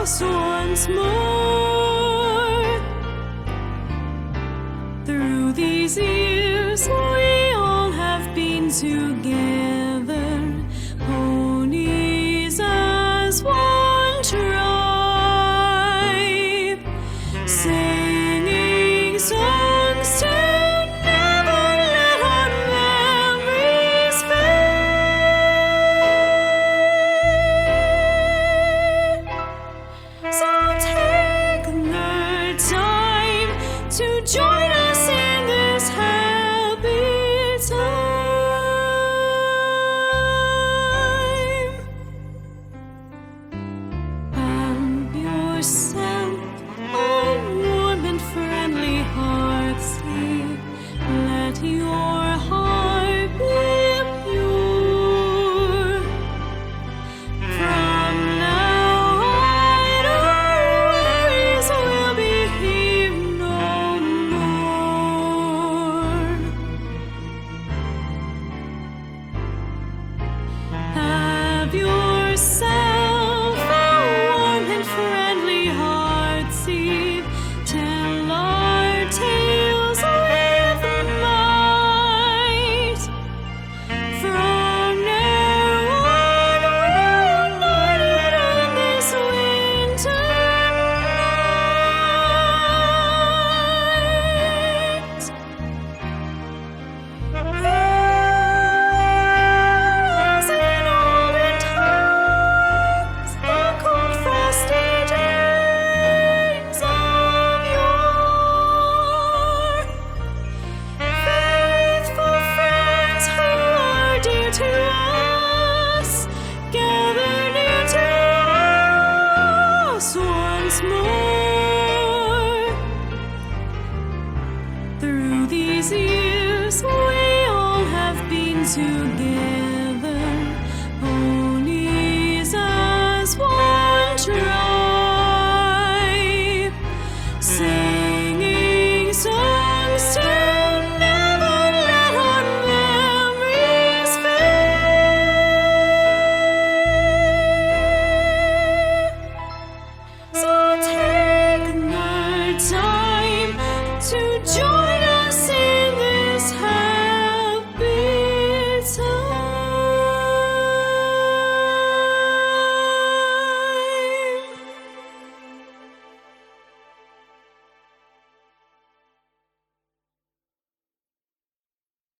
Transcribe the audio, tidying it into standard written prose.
us once more. Through these years we all have been together, ponies as one tribe, singing songs to never let our memories fade. So take the time to join us in this happy time. Have yourself a warm and friendly heart, sleep. Let your heart be pure. From now on, our worries will be here no more. Have yourself a warm and friendly heart, see. Tell our tales with might. From now on, we're united on this winter night. As in olden times, the cold frosty days of yore, faithful friends who are dear to us, gather near to us once more. Through these years we all have been together,